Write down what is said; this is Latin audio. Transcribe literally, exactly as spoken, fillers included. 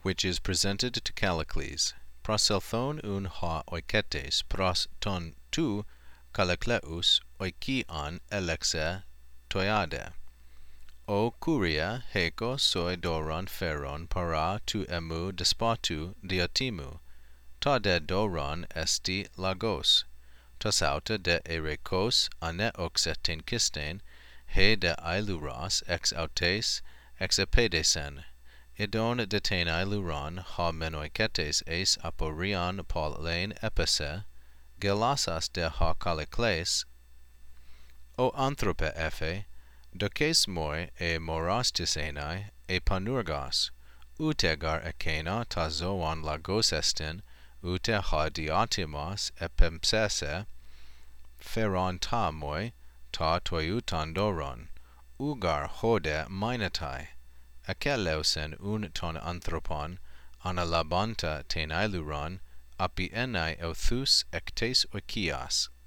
which is presented to Callicles. Proselthon un ha oiketes pros ton tu Callicleus oikian elexe toiade. O curia heco soi doron pheron para tu emu despotu diotimu, ta de doron esti lagos, tas auta de erekos ane oxetin kisten, he de ailuras ex autes ex epedesen, idon detenai luron ha menoiketes eis aporian pol lein epese, gelasas de ha Callicles, o anthrope ephe, doces moi e morastis enai e panurgas, ute gar ekena ta zoan lagos estin, ute ha diatimos epempsese, pheron ta moi, ta toiutan doron, ugar hode minatai, akeleusen un ton anthropon, analabanta ten ailuron, api enai euthus ectes oikias.